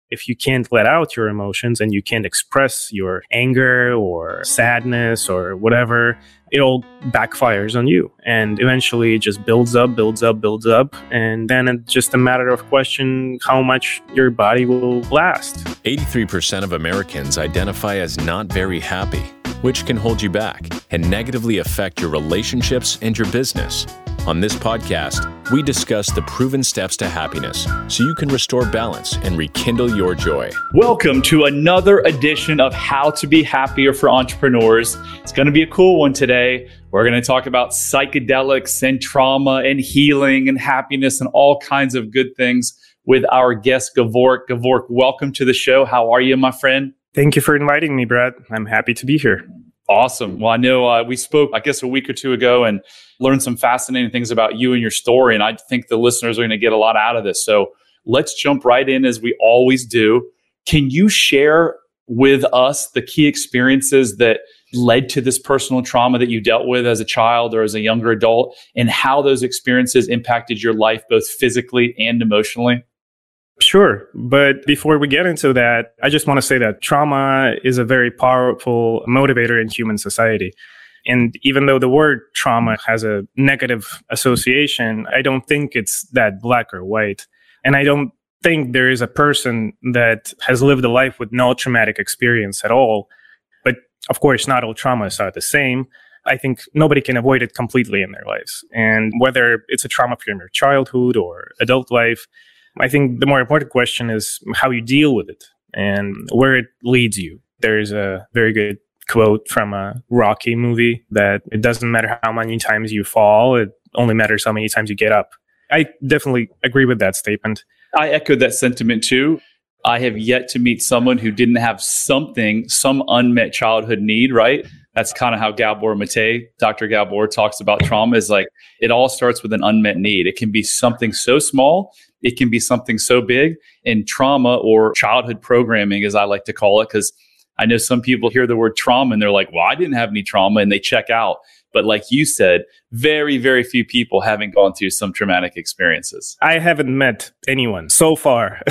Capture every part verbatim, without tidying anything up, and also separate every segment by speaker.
Speaker 1: If you can't let out your emotions and you can't express your anger or sadness or whatever, it all backfires on you. And eventually it just builds up, builds up, builds up. And then it's just a matter of question how much your body will last.
Speaker 2: eighty-three percent of Americans identify as not very happy, which can hold you back and negatively affect your relationships and your business. On this podcast, we discuss the proven steps to happiness so you can restore balance and rekindle your joy.
Speaker 3: Welcome to another edition of How to Be Happier for Entrepreneurs. It's going to be a cool one today. We're going to talk about psychedelics and trauma and healing and happiness and all kinds of good things with our guest, Gevork. Gevork, welcome to the show. How are you, my friend?
Speaker 1: Thank you for inviting me, Brad. I'm happy to be here.
Speaker 3: Awesome. Well, I know uh, we spoke, I guess, a week or two ago and learned some fascinating things about you and your story. And I think the listeners are going to get a lot out of this. So let's jump right in as we always do. Can you share with us the key experiences that led to this personal trauma that you dealt with as a child or as a younger adult, and how those experiences impacted your life, both physically and emotionally?
Speaker 1: Sure. But before we get into that, I just want to say that trauma is a very powerful motivator in human society. And even though the word trauma has a negative association, I don't think it's that black or white. And I don't think there is a person that has lived a life with no traumatic experience at all. But of course, not all traumas are the same. I think nobody can avoid it completely in their lives. And whether it's a trauma from your childhood or adult life, I think the more important question is how you deal with it and where it leads you. There's a very good quote from a Rocky movie that it doesn't matter how many times you fall, it only matters how many times you get up. I definitely agree with that statement.
Speaker 3: I echoed that sentiment too. I have yet to meet someone who didn't have something, some unmet childhood need, right? That's kind of how Gabor Mate, Doctor Gabor, talks about trauma, is like it all starts with an unmet need. It can be something so small, it can be something so big. And trauma, or childhood programming, as I like to call it, because I know some people hear the word trauma and they're like, well, I didn't have any trauma, and they check out. But like you said, very, very few people haven't gone through some traumatic experiences.
Speaker 1: I haven't met anyone so far.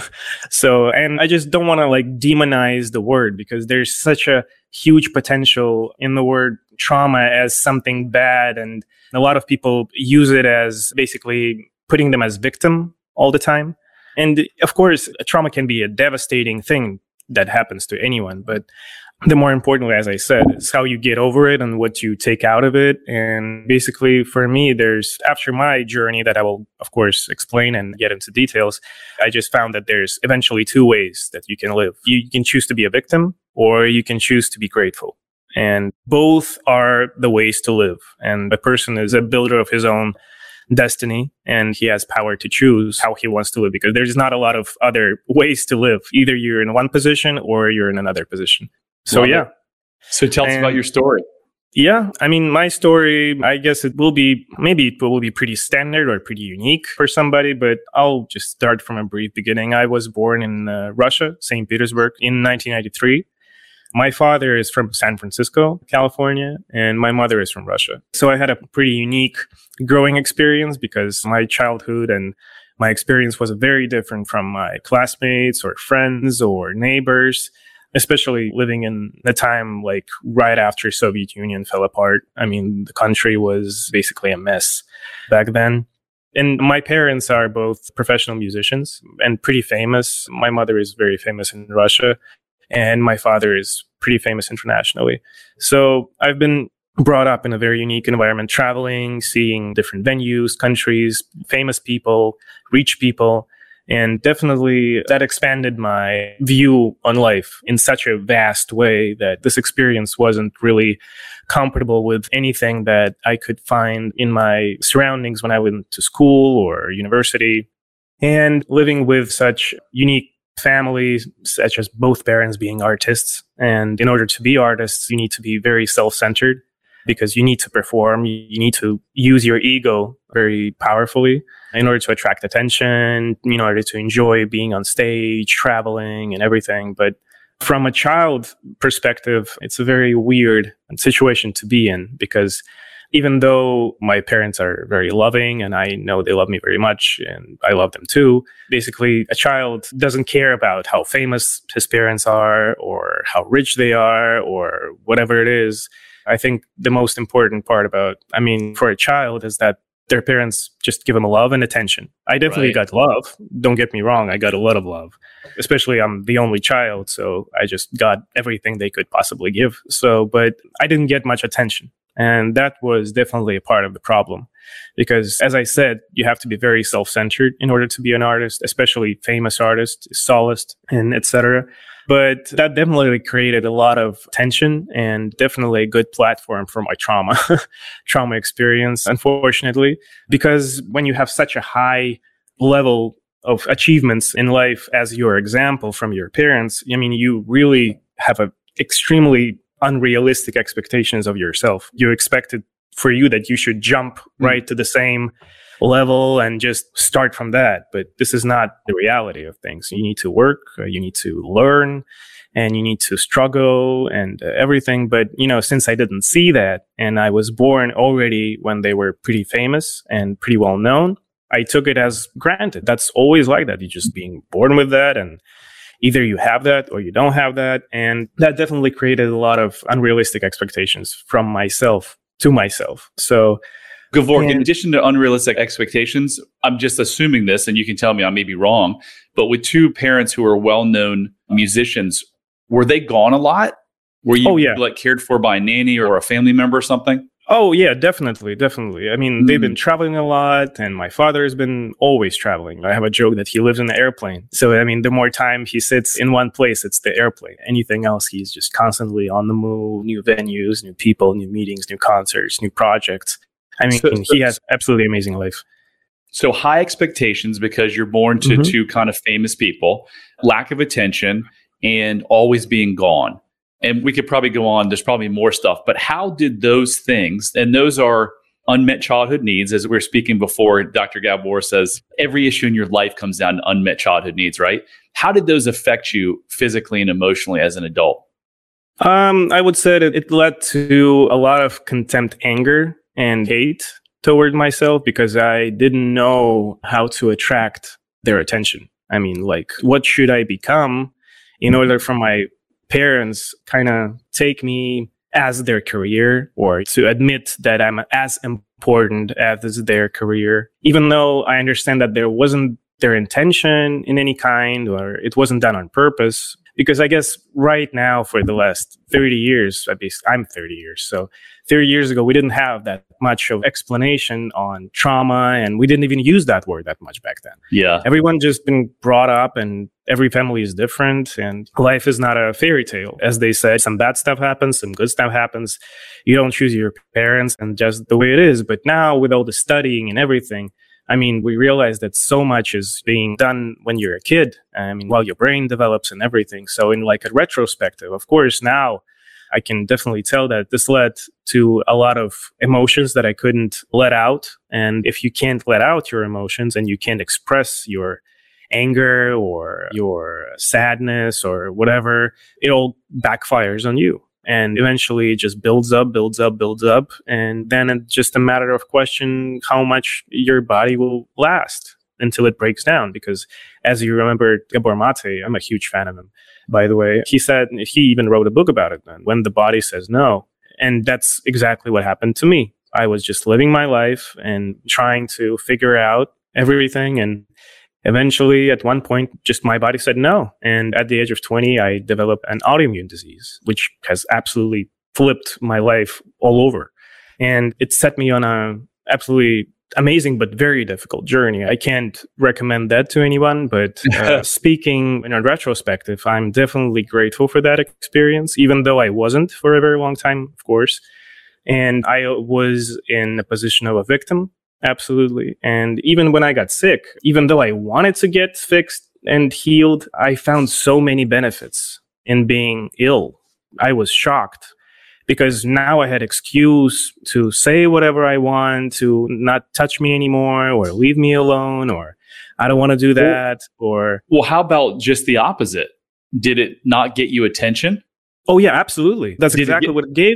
Speaker 1: So, and I just don't want to like demonize the word, because there's such a huge potential in the word trauma as something bad. And a lot of people use it as basically putting them as victim all the time. And of course, trauma can be a devastating thing that happens to anyone. But the more importantly, as I said, is how you get over it and what you take out of it. And basically, for me, there's, after my journey that I will, of course, explain and get into details, I just found that there's eventually two ways that you can live. You can choose to be a victim, or you can choose to be grateful. And both are the ways to live. And a person is a builder of his own destiny, and he has power to choose how he wants to live, because there's not a lot of other ways to live. Either you're in one position or you're in another position. So, Love yeah. It.
Speaker 3: So tell us and, about your story.
Speaker 1: Yeah. I mean, my story, I guess it will be, maybe it will be pretty standard or pretty unique for somebody, but I'll just start from a brief beginning. I was born in uh, Russia, Saint Petersburg, in nineteen ninety-three. My father is from San Francisco, California, and my mother is from Russia. So I had a pretty unique growing experience, because my childhood and my experience was very different from my classmates or friends or neighbors, especially living in a time like right after Soviet Union fell apart. I mean, the country was basically a mess back then. And my parents are both professional musicians and pretty famous. My mother is very famous in Russia, and my father is pretty famous internationally. So I've been brought up in a very unique environment, traveling, seeing different venues, countries, famous people, rich people. And definitely that expanded my view on life in such a vast way that this experience wasn't really comparable with anything that I could find in my surroundings when I went to school or university. And living with such unique families, such as both parents being artists. And in order to be artists, you need to be very self-centered, because you need to perform. You need to use your ego very powerfully in order to attract attention, in order to enjoy being on stage, traveling, and everything. But from a child perspective, it's a very weird situation to be in, because even though my parents are very loving and I know they love me very much and I love them too, basically a child doesn't care about how famous his parents are or how rich they are or whatever it is. I think the most important part about, I mean, for a child is that their parents just give them love and attention. I definitely
Speaker 3: Right.
Speaker 1: got love. Don't get me wrong. I got a lot of love, especially I'm the only child. So I just got everything they could possibly give. So, but I didn't get much attention. And that was definitely a part of the problem. Because as I said, you have to be very self-centered in order to be an artist, especially famous artists, soloists, and et cetera. But that definitely created a lot of tension and definitely a good platform for my trauma, trauma experience, unfortunately, because when you have such a high level of achievements in life as your example from your parents, I mean, you really have a extremely unrealistic expectations of yourself. You expected for you that you should jump mm-hmm. right to the same level and just start from that. But this is not the reality of things. You need to work, you need to learn, and you need to struggle and uh, everything. But, you know, since I didn't see that and I was born already when they were pretty famous and pretty well known, I took it as granted. That's always like that. You're just being born with that, and either you have that or you don't have that. And that definitely created a lot of unrealistic expectations from myself to myself. So
Speaker 3: Gavor,
Speaker 1: and,
Speaker 3: in addition to unrealistic expectations, I'm just assuming this, and you can tell me I may be wrong, but with two parents who are well-known musicians, were they gone a lot? Were you
Speaker 1: oh, yeah.
Speaker 3: like cared for by a nanny or a family member or something?
Speaker 1: Oh, yeah, definitely, definitely. I mean, mm. they've been traveling a lot, and my father has been always traveling. I have a joke that he lives in the airplane. So, I mean, the more time he sits in one place, it's the airplane. Anything else, he's just constantly on the move, new venues, new people, new meetings, new concerts, new projects. I mean, so, he has absolutely amazing life.
Speaker 3: So high expectations because you're born to mm-hmm. two kind of famous people, lack of attention, and always being gone. And we could probably go on. There's probably more stuff. But how did those things, and those are unmet childhood needs, as we were speaking before, Doctor Gabor says, every issue in your life comes down to unmet childhood needs, right? How did those affect you physically and emotionally as an adult?
Speaker 1: Um, I would say that it led to a lot of contempt, anger, and hate toward myself because I didn't know how to attract their attention. I mean, like, what should I become in order for my parents kind of take me as their career or to admit that I'm as important as their career, even though I understand that there wasn't their intention in any kind or it wasn't done on purpose. Because I guess right now for the last thirty years, at least I'm thirty years. So thirty years ago, we didn't have that much of explanation on trauma, and we didn't even use that word that much back then.
Speaker 3: Yeah.
Speaker 1: Everyone just been brought up, and every family is different, and life is not a fairy tale. As they said, some bad stuff happens, some good stuff happens. You don't choose your parents, and just the way it is. But now with all the studying and everything, I mean, we realize that so much is being done when you're a kid. I mean, while your brain develops and everything. So in like a retrospective, of course, now I can definitely tell that this led to a lot of emotions that I couldn't let out. And if you can't let out your emotions and you can't express your anger or your sadness or whatever, it all backfires on you. And eventually it just builds up, builds up, builds up. And then it's just a matter of question how much your body will last until it breaks down. Because as you remember, Gabor Mate, I'm a huge fan of him, by the way. He said, he even wrote a book about it then, When the Body Says No. And that's exactly what happened to me. I was just living my life and trying to figure out everything. And eventually, at one point, just my body said no. And at the age of twenty, I developed an autoimmune disease, which has absolutely flipped my life all over. And it set me on a absolutely amazing but very difficult journey. I can't recommend that to anyone, but uh, speaking in a retrospective, I'm definitely grateful for that experience, even though I wasn't for a very long time, of course. And I was in a position of a victim. Absolutely. And even when I got sick, even though I wanted to get fixed and healed, I found so many benefits in being ill. I was shocked because now I had excuse to say whatever I want, to not touch me anymore or leave me alone, or I don't want to do that.
Speaker 3: Well,
Speaker 1: or
Speaker 3: well, how about just the opposite? Did it not get you attention?
Speaker 1: Oh, yeah, absolutely. That's
Speaker 3: Did
Speaker 1: exactly
Speaker 3: it get-
Speaker 1: what it gave me.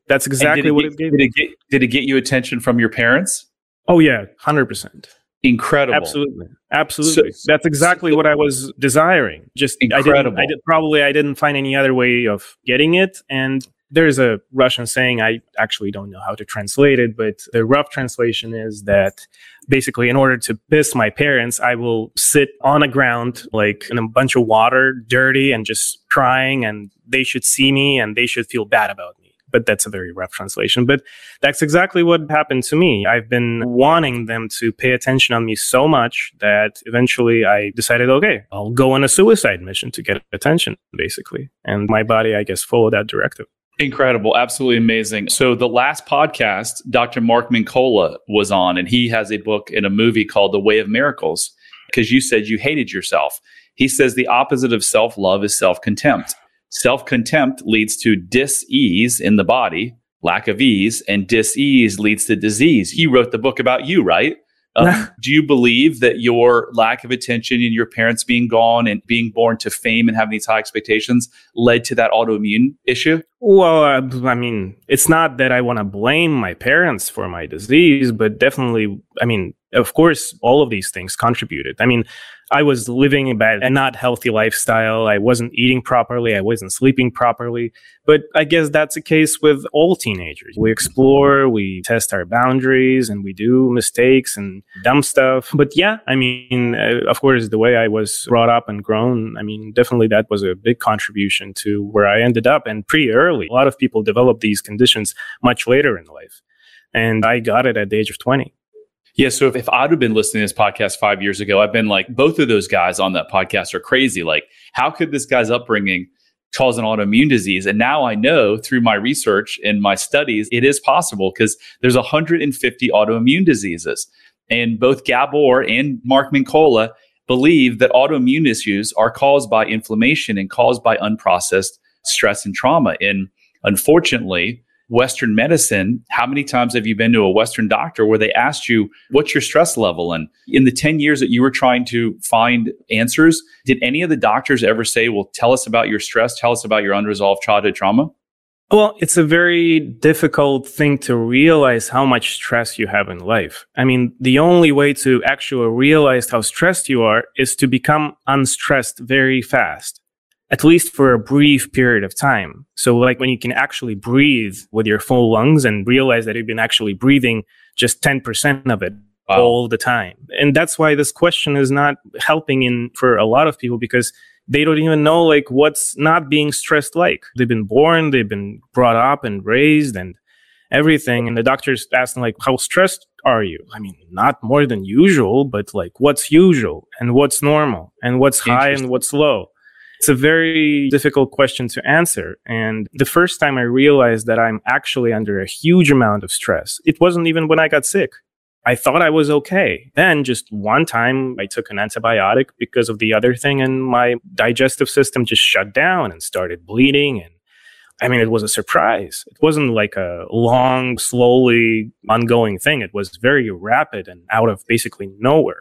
Speaker 1: That's exactly
Speaker 3: it
Speaker 1: what
Speaker 3: get,
Speaker 1: it gave
Speaker 3: did
Speaker 1: me.
Speaker 3: it get did it get you attention from your parents?
Speaker 1: Oh yeah, one hundred percent.
Speaker 3: Incredible.
Speaker 1: Absolutely. Absolutely. So, That's exactly so, what I was desiring. Just
Speaker 3: incredible.
Speaker 1: I didn't I did probably I didn't find any other way of getting it. And there's a Russian saying, I actually don't know how to translate it, but the rough translation is that basically in order to piss my parents, I will sit on the ground like in a bunch of water, dirty and just crying, and they should see me and they should feel bad about me. But that's a very rough translation. But that's exactly what happened to me. I've been wanting them to pay attention on me so much that eventually I decided, okay, I'll go on a suicide mission to get attention, basically. And my body, I guess, followed that directive.
Speaker 3: Incredible. Absolutely amazing. So the last podcast, Doctor Mark Mincolla was on, and he has a book and a movie called The Way of Miracles, because you said you hated yourself. He says the opposite of self-love is self-contempt. Self-contempt leads to dis-ease in the body, lack of ease, and dis-ease leads to disease. He wrote the book about you, right? Um, do you believe that your lack of attention and your parents being gone and being born to fame and having these high expectations led to that autoimmune issue?
Speaker 1: Well, uh, I mean, it's not that I want to blame my parents for my disease, but definitely, I mean, of course, all of these things contributed. I mean, I was living a bad and not healthy lifestyle. I wasn't eating properly. I wasn't sleeping properly. But I guess that's the case with all teenagers. We explore, we test our boundaries, and we do mistakes and dumb stuff. But yeah, I mean, uh, of course, the way I was brought up and grown, I mean, definitely that was a big contribution to where I ended up, and pretty early. A lot of people develop these conditions much later in life. And I got it at the age of twenty.
Speaker 3: Yeah, so if, if I'd have been listening to this podcast five years ago, I've been like, both of those guys on that podcast are crazy. Like, how could this guy's upbringing cause an autoimmune disease? And now I know through my research and my studies, it is possible because there's one hundred fifty autoimmune diseases. And both Gabor and Mark Mincolla believe that autoimmune issues are caused by inflammation and caused by unprocessed stress and trauma. And unfortunately, Western medicine, how many times have you been to a Western doctor where they asked you, what's your stress level? And in the ten years that you were trying to find answers, did any of the doctors ever say, well, tell us about your stress, tell us about your unresolved childhood trauma?
Speaker 1: Well, it's a very difficult thing to realize how much stress you have in life. I mean, the only way to actually realize how stressed you are is to become unstressed very fast. At least for a brief period of time. So like when you can actually breathe with your full lungs and realize that you've been actually breathing just ten percent of it wow. all the time. And that's why this question is not helping in for a lot of people, because they don't even know like what's not being stressed like. They've been born, they've been brought up and raised and everything. And the doctors ask them like, how stressed are you? I mean, not more than usual, but like what's usual and what's normal and what's high and what's low? It's a very difficult question to answer. And the first time I realized that I'm actually under a huge amount of stress, it wasn't even when I got sick. I thought I was okay. Then just one time I took an antibiotic because of the other thing, and my digestive system just shut down and started bleeding. And I mean, it was a surprise. It wasn't like a long, slowly ongoing thing. It was very rapid and out of basically nowhere.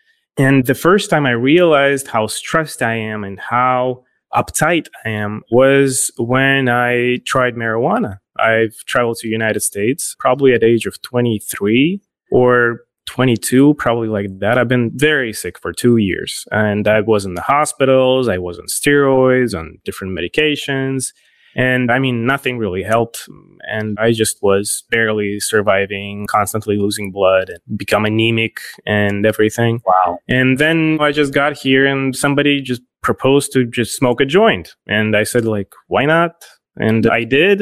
Speaker 1: And the first time I realized how stressed I am and how uptight I am was when I tried marijuana. I've traveled to the United States probably at the age of twenty-three or twenty-two, probably like that. I've been very sick for two years and I was in the hospitals. I was on steroids, on different medications. And I mean, nothing really helped. And I just was barely surviving, constantly losing blood and become anemic and everything.
Speaker 3: Wow.
Speaker 1: And then I just got here and somebody just proposed to just smoke a joint. And I said, like, why not? And I did.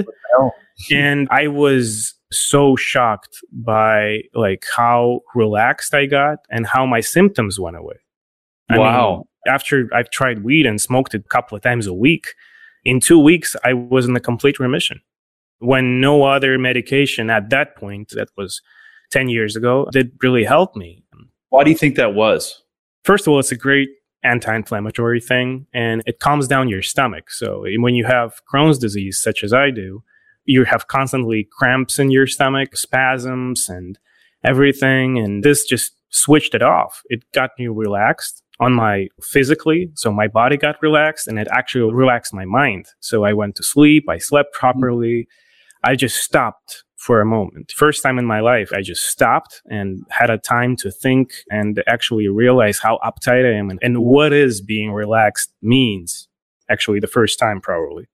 Speaker 1: And I was so shocked by like how relaxed I got and how my symptoms went away. I
Speaker 3: wow.
Speaker 1: mean, after I've tried weed and smoked it a couple of times a week, in two weeks, I was in a complete remission when no other medication at that point, that was ten years ago, did really help me.
Speaker 3: Why do you think that was?
Speaker 1: First of all, it's a great anti-inflammatory thing and it calms down your stomach. So when you have Crohn's disease, such as I do, you have constantly cramps in your stomach, spasms and everything. And this just switched it off. It got me relaxed on my physically. So my body got relaxed and it actually relaxed my mind. So I went to sleep. I slept properly. I just stopped for a moment. First time in my life, I just stopped and had a time to think and actually realize how uptight I am and, and what is being relaxed means. Actually, the first time probably.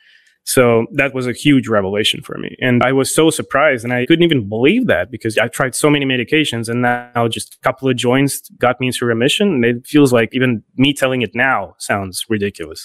Speaker 1: So that was a huge revelation for me. And I was so surprised and I couldn't even believe that because I tried so many medications and now just a couple of joints got me into remission. And it feels like even me telling it now sounds ridiculous.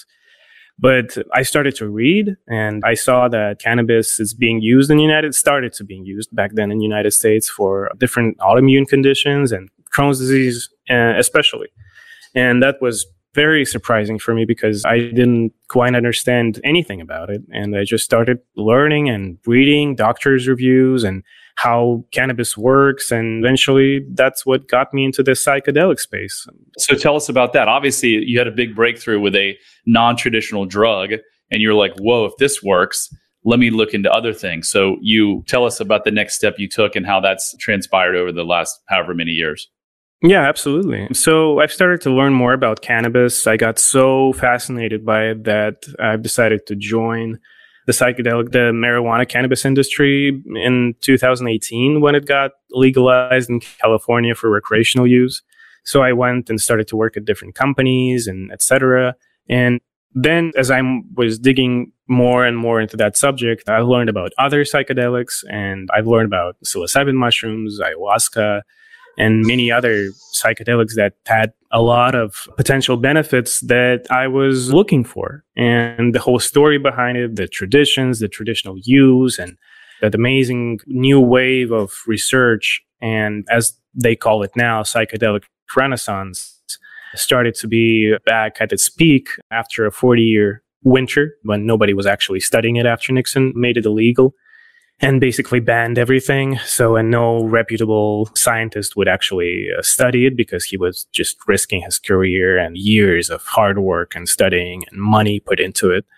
Speaker 1: But I started to read and I saw that cannabis is being used in the United States, started to being used back then in the United States for different autoimmune conditions and Crohn's disease, uh, especially. And that was very surprising for me because I didn't quite understand anything about it. And I just started learning and reading doctors' reviews and how cannabis works. And eventually that's what got me into the psychedelic space.
Speaker 3: So tell us about that. Obviously, you had a big breakthrough with a non-traditional drug and you're like, whoa, if this works, let me look into other things. So you tell us about the next step you took and how that's transpired over the last however many years.
Speaker 1: Yeah, absolutely. So I've started to learn more about cannabis. I got so fascinated by it that I've decided to join the psychedelic, the marijuana cannabis industry in two thousand eighteen when it got legalized in California for recreational use. So I went and started to work at different companies and et cetera. And then as I was digging more and more into that subject, I learned about other psychedelics and I've learned about psilocybin mushrooms, ayahuasca, and many other psychedelics that had a lot of potential benefits that I was looking for. And the whole story behind it, the traditions, the traditional use, and that amazing new wave of research, and as they call it now, psychedelic renaissance, started to be back at its peak after a forty-year winter when nobody was actually studying it after Nixon made it illegal and basically banned everything. So, and no reputable scientist would actually uh, study it because he was just risking his career and years of hard work and studying and money put into it.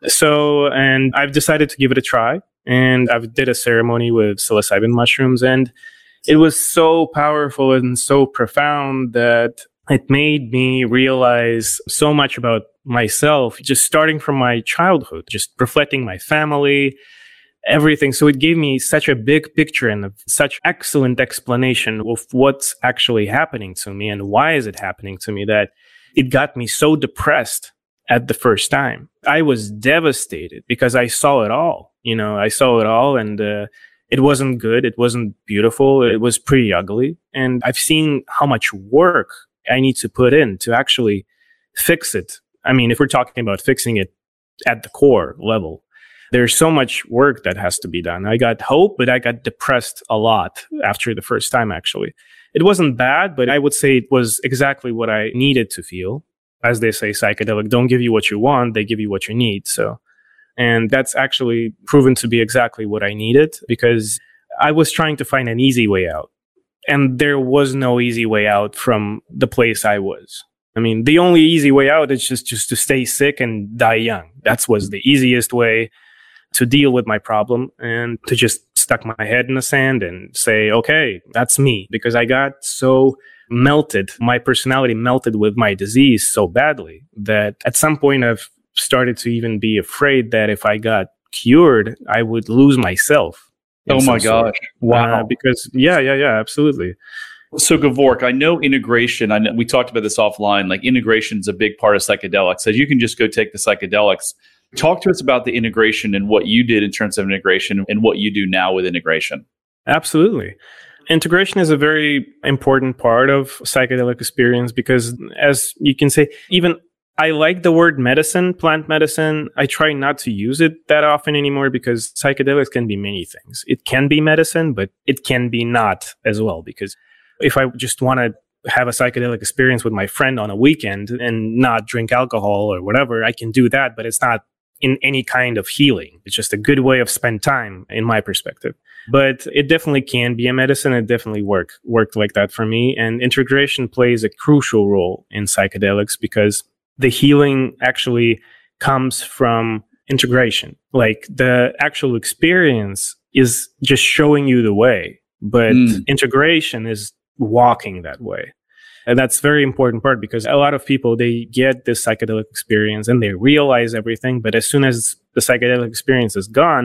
Speaker 1: So, and I've decided to give it a try. And I've did a ceremony with psilocybin mushrooms. And it was so powerful and so profound that it made me realize so much about myself, just starting from my childhood, just reflecting my family, everything. So it gave me such a big picture and such excellent explanation of what's actually happening to me and why is it happening to me that it got me so depressed at the first time. I was devastated because I saw it all. You know, I saw it all and uh, it wasn't good. It wasn't beautiful. It was pretty ugly. And I've seen how much work I need to put in to actually fix it. I mean, if we're talking about fixing it at the core level, there's so much work that has to be done. I got hope, but I got depressed a lot after the first time, actually. It wasn't bad, but I would say it was exactly what I needed to feel. As they say, psychedelic don't give you what you want, they give you what you need. So, and that's actually proven to be exactly what I needed because I was trying to find an easy way out. And there was no easy way out from the place I was. I mean, the only easy way out is just, just to stay sick and die young. That was the easiest way to deal with my problem and to just stuck my head in the sand and say, okay, that's me. Because I got so melted, my personality melted with my disease so badly that at some point I've started to even be afraid that if I got cured, I would lose myself.
Speaker 3: Oh my gosh. Wow.
Speaker 1: Uh, because, yeah, yeah, yeah, absolutely.
Speaker 3: So Gevork, I know integration, I know we talked about this offline, like integration is a big part of psychedelics. So you can just go take the psychedelics. Talk to us about the integration and what you did in terms of integration and what you do now with integration.
Speaker 1: Absolutely. Integration is a very important part of psychedelic experience because, as you can say, even I like the word medicine, plant medicine. I try not to use it that often anymore because psychedelics can be many things. It can be medicine, but it can be not as well. Because if I just want to have a psychedelic experience with my friend on a weekend and not drink alcohol or whatever, I can do that, but it's not in any kind of healing. It's just a good way of spend time in my perspective. But it definitely can be a medicine. It definitely work, worked like that for me. And integration plays a crucial role in psychedelics because the healing actually comes from integration. Like the actual experience is just showing you the way, but mm. integration is walking that way. And that's a very important part because a lot of people, they get this psychedelic experience and they realize everything. But as soon as the psychedelic experience is gone,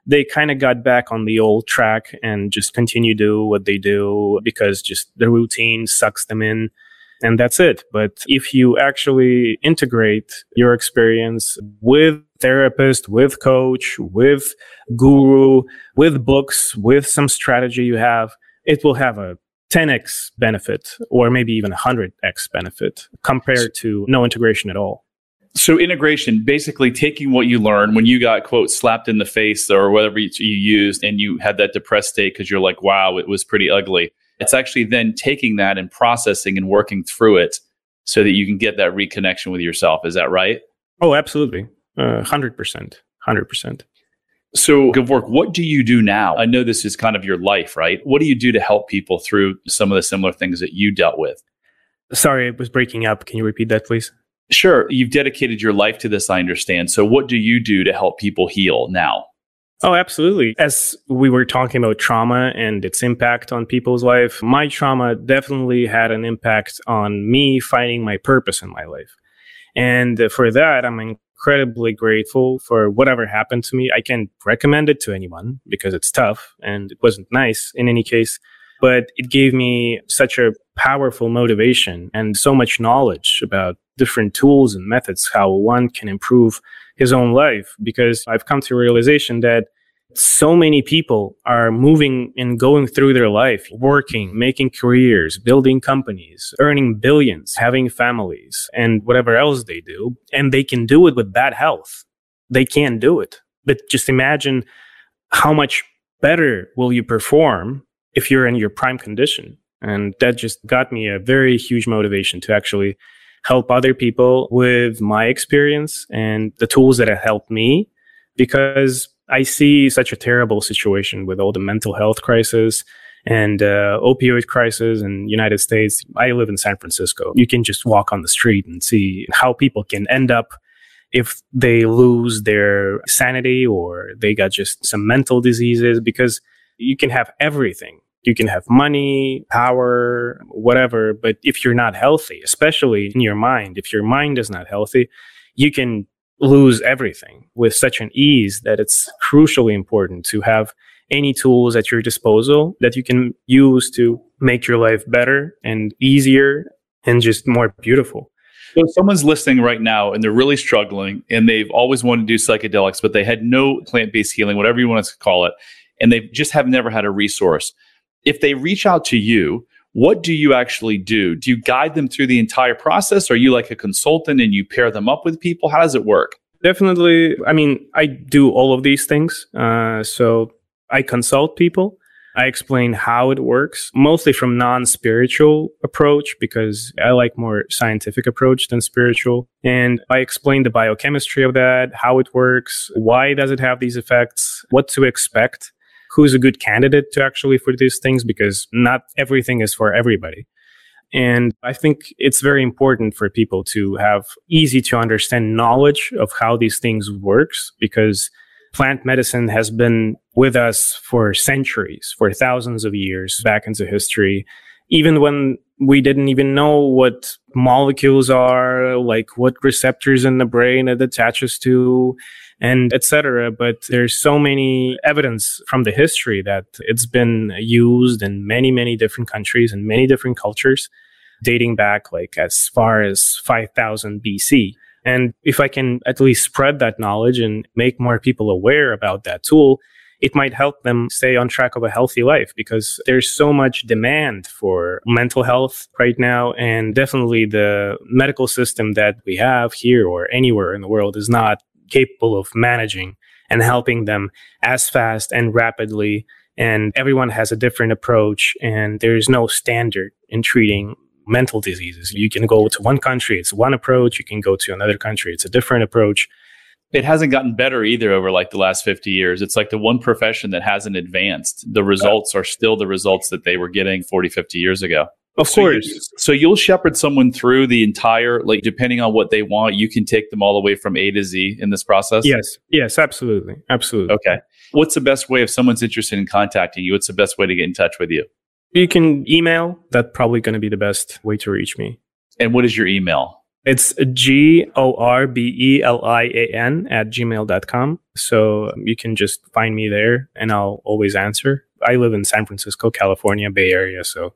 Speaker 1: they kind of got back on the old track and just continue to do what they do because just the routine sucks them in. And that's it. But if you actually integrate your experience with therapist, with coach, with guru, with books, with some strategy you have, it will have a ten x benefit or maybe even a one hundred x benefit compared to no integration at all.
Speaker 3: So integration, basically taking what you learned when you got, quote, slapped in the face or whatever you used and you had that depressed state because you're like, wow, it was pretty ugly. It's actually then taking that and processing and working through it so that you can get that reconnection with yourself. Is that right?
Speaker 1: Oh, absolutely. Uh, one hundred percent. one hundred percent.
Speaker 3: So, Gevork, what do you do now? I know this is kind of your life, right? What do you do to help people through some of the similar things that you dealt with?
Speaker 1: Sorry, it was breaking up. Can you repeat that, please?
Speaker 3: Sure. You've dedicated your life to this, I understand. So what do you do to help people heal now?
Speaker 1: Oh, absolutely. As we were talking about trauma and its impact on people's life, my trauma definitely had an impact on me finding my purpose in my life. And for that, I'm incredibly grateful for whatever happened to me. I can't recommend it to anyone because it's tough and it wasn't nice in any case. But it gave me such a powerful motivation and so much knowledge about different tools and methods, how one can improve his own life. Because I've come to a realization that so many people are moving and going through their life, working, making careers, building companies, earning billions, having families, and whatever else they do. And they can do it with bad health. They can do it. But just imagine how much better will you perform if you're in your prime condition. And that just got me a very huge motivation to actually help other people with my experience and the tools that have helped me, because I see such a terrible situation with all the mental health crisis and uh, opioid crisis in the United States. I live in San Francisco. You can just walk on the street and see how people can end up if they lose their sanity or they got just some mental diseases, because you can have everything. You can have money, power, whatever, but if you're not healthy, especially in your mind, if your mind is not healthy, you can lose everything with such an ease that it's crucially important to have any tools at your disposal that you can use to make your life better and easier and just more beautiful.
Speaker 3: So if someone's listening right now and they're really struggling and they've always wanted to do psychedelics, but they had no plant-based healing, whatever you want to call it, and they just have never had a resource. If they reach out to you, what do you actually do? Do you guide them through the entire process? Are you like a consultant and you pair them up with people? How does it work?
Speaker 1: Definitely. I mean, I do all of these things. Uh, so I consult people. I explain how it works, mostly from non-spiritual approach, because I like more scientific approach than spiritual. And I explain the biochemistry of that, how it works, why does it have these effects, what to expect, who's a good candidate to actually for these things, because not everything is for everybody. And I think it's very important for people to have easy to understand knowledge of how these things works, because plant medicine has been with us for centuries, for thousands of years back into history, even when we didn't even know what molecules are, like what receptors in the brain it attaches to, and et cetera. But there's so many evidence from the history that it's been used in many, many different countries and many different cultures, dating back like as far as five thousand B C. And if I can at least spread that knowledge and make more people aware about that tool, it might help them stay on track of a healthy life, because there's so much demand for mental health right now. And definitely the medical system that we have here or anywhere in the world is not capable of managing and helping them as fast and rapidly. And everyone has a different approach, and there's no standard in treating mental diseases. You can go to one country, it's one approach. You can go to another country, it's a different approach.
Speaker 3: It hasn't gotten better either over like the last fifty years. It's like the one profession that hasn't advanced. The results are still the results that they were getting forty, fifty years ago.
Speaker 1: Of
Speaker 3: so
Speaker 1: course.
Speaker 3: You, so you'll shepherd someone through the entire, like depending on what they want, you can take them all the way from A to Z in this process?
Speaker 1: Yes. Yes, absolutely. Absolutely.
Speaker 3: Okay. What's the best way if someone's interested in contacting you? What's the best way to get in touch with you?
Speaker 1: You can email. That's probably going to be the best way to reach me.
Speaker 3: And what is your email?
Speaker 1: It's G O R B E L I A N at gmail dot com. So you can just find me there and I'll always answer. I live in San Francisco, California, Bay Area. So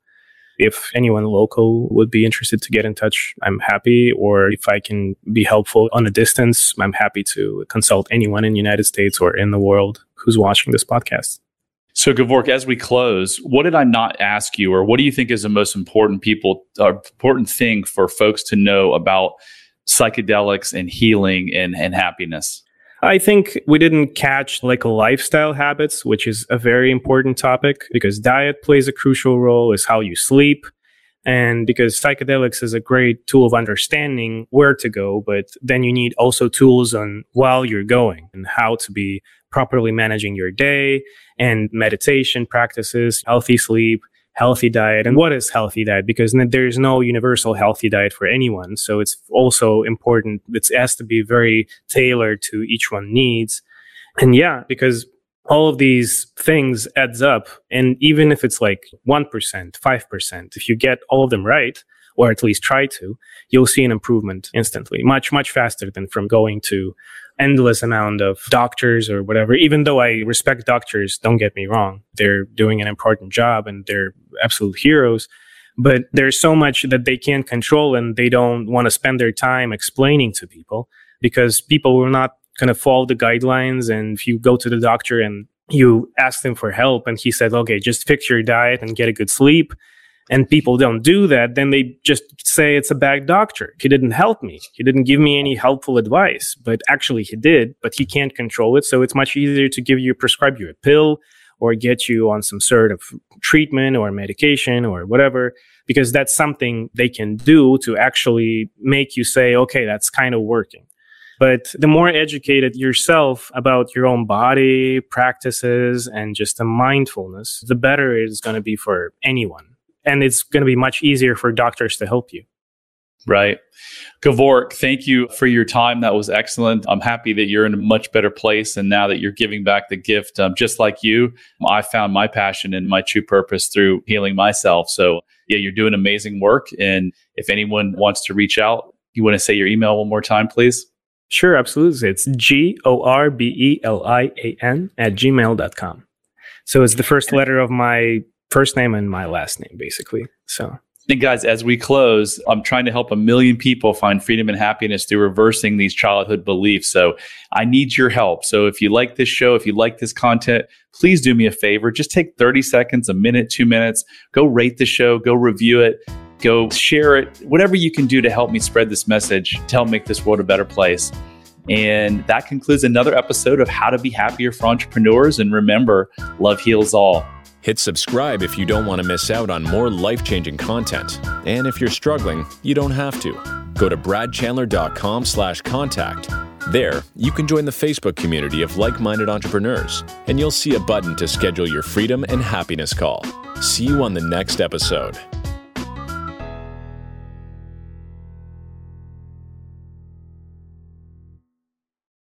Speaker 1: if anyone local would be interested to get in touch, I'm happy. Or if I can be helpful on a distance, I'm happy to consult anyone in the United States or in the world who's watching this podcast.
Speaker 3: So, Gevork, as we close, what did I not ask you, or what do you think is the most important people, or important thing for folks to know about psychedelics and healing and, and happiness?
Speaker 1: I think we didn't catch like lifestyle habits, which is a very important topic because diet plays a crucial role, is how you sleep. And because psychedelics is a great tool of understanding where to go, but then you need also tools on while you're going and how to be properly managing your day and meditation practices, healthy sleep, healthy diet. And what is healthy diet? Because there's no universal healthy diet for anyone. So it's also important. It has to be very tailored to each one's needs. And yeah, because all of these things adds up. And even if it's like one percent, five percent, if you get all of them right, or at least try to, you'll see an improvement instantly, much, much faster than from going to endless amount of doctors or whatever. Even though I respect doctors, don't get me wrong. They're doing an important job and they're absolute heroes. But there's so much that they can't control and they don't want to spend their time explaining to people because people will not kind of follow the guidelines. And if you go to the doctor and you ask him for help and he said, okay, just fix your diet and get a good sleep, and people don't do that, then they just say it's a bad doctor. He didn't help me. He didn't give me any helpful advice, but actually he did, but he can't control it. So it's much easier to give you, prescribe you a pill or get you on some sort of treatment or medication or whatever, because that's something they can do to actually make you say, okay, that's kind of working. But the more educated yourself about your own body, practices, and just the mindfulness, the better it's going to be for anyone. And it's going to be much easier for doctors to help you.
Speaker 3: Right. Gevork, thank you for your time. That was excellent. I'm happy that you're in a much better place. And now that you're giving back the gift, um, just like you, I found my passion and my true purpose through healing myself. So yeah, you're doing amazing work. And if anyone wants to reach out, you want to say your email one more time, please?
Speaker 1: Sure, absolutely. It's G O R B E L I A N at gmail dot com. So it's the first letter of my first name and my last name, basically. So,
Speaker 3: and guys, as we close, I'm trying to help a million people find freedom and happiness through reversing these childhood beliefs. So I need your help. So if you like this show, if you like this content, please do me a favor. Just take thirty seconds, a minute, two minutes, go rate the show, go review it, go share it, whatever you can do to help me spread this message, to help make this world a better place. And that concludes another episode of How to Be Happier for Entrepreneurs. And remember, love heals all.
Speaker 2: Hit subscribe if you don't want to miss out on more life-changing content. And if you're struggling, you don't have to. Go to bradchandler.com slash contact. There, you can join the Facebook community of like-minded entrepreneurs, and you'll see a button to schedule your freedom and happiness call. See you on the next episode.